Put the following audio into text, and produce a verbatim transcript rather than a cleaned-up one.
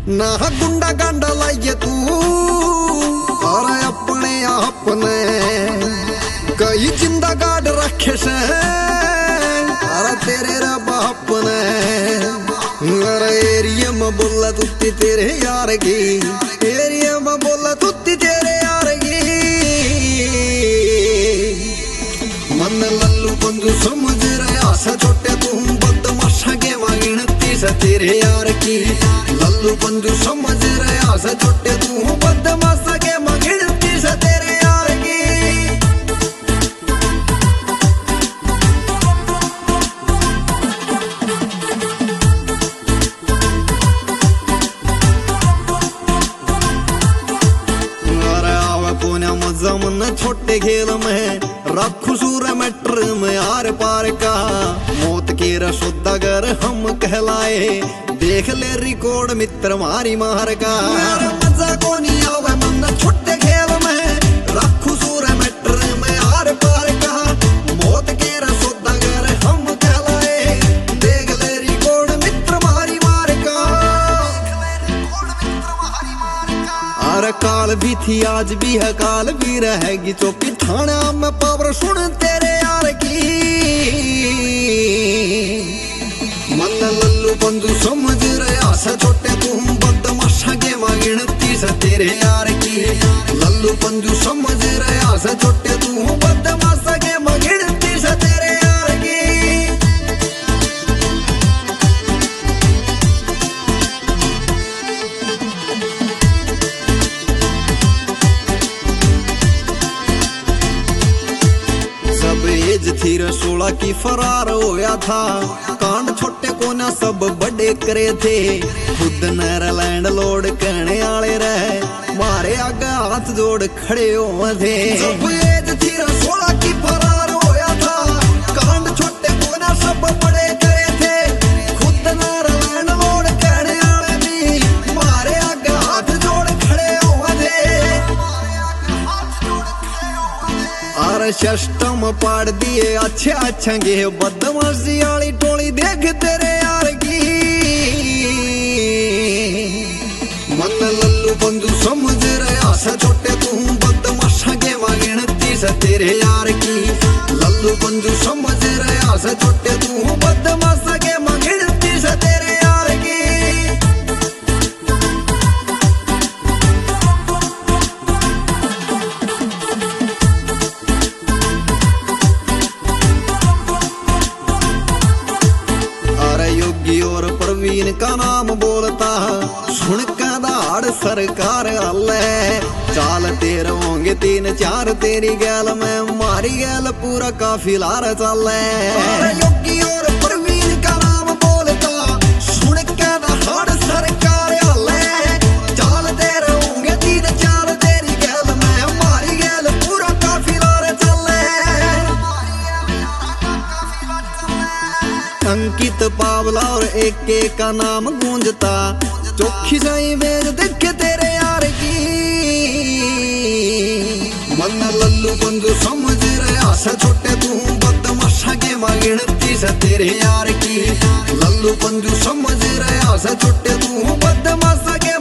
ना गुंडा गांडा लाइए तू अरे अपने आप ने कई जिंदा गाड़ रखे से अरे तेरे रा बाप ने अरे एरिया में बोला तुत्ती तेरे यार की एरिया में बोला तुत्ती तेरे यार की मन लल्लू बंधु समझ रहे आशा छोटे तू बदमाशा के मांगती से तेरे यार की लल्लू बंधु समझ रहे आशा छोटे तू बदमाशा के मांगती से तेरे यार की जमन छोटे खेल में रखू सूर मैटर में आर पार का मौत के रसोदागर हम कहलाए देख ले रिकॉर्ड मित्र मारी मार का मजा को नहीं आवे मन छोटे खेल में रखू सूर मैटर में आर पार का मौत के रसोदागर हम कहलाए देख ले रिकॉर्ड मित्र मारी मार का अरे काल भी थी आज भी है काल भी रहेगी चौकी थाना में पावर सुन तेरे यार की मन लल्लू बंधु समझ रहे आशा छोटे तू बदमाशा के मांगती से तेरे यार की लल्लू बंधु समझ रहे आशा छोटे तू बदमाशा के मांगती से तेरे यार की थी रसोड़ा की फरार होया था कांड छोटे को ना सब बड़े करे थे खुद नैरलैंड लोड कहने आले रहे मारे आगे हाथ जोड़ खड़े हो थे जब एज थी रसोड़ा की फरार होया था कांड छोटे को ना सब बड़े करे थे खुद नैरलैंड लोड कहने आले भी मारे आगे हाथ जोड़ खड़े हो थे अरे सिस्टम पाड़ दिए अच्छे अच्छा गे बदमाशी वाली टोली देख तेरे यार की मन लल्लू बंधु समझ रहे आशा छोटे तू बदमाशा के मांगती से तेरे यार की लल्लू बंधु समझ रहे आशा छोटे तू बदमाशा के मांगती से तेरे यार की और प्रवीण का नाम बोलता सुन का दाड़ सरकार अल्ले चाल तेरे होंगे तीन चार तेरी गैल में मारी गैल पूरा काफिला चल योगी और प्रवीण का नाम बोलता सुन का दाड़ सरकार अल्ले चाल तेरे होंगे तीन चार तेरी गैल में मारी गैल पूरा काफिला चल अंकित पावला और एक एक का नाम गूंजता चौखी साई बेज देख तेरे यार की मन लल्लू बंधु समझ रहे आशा छोटे तू बदमाशा के मांगती से तेरे यार की लल्लू बंधु समझ रहे आशा छोटे तू बदमाशा के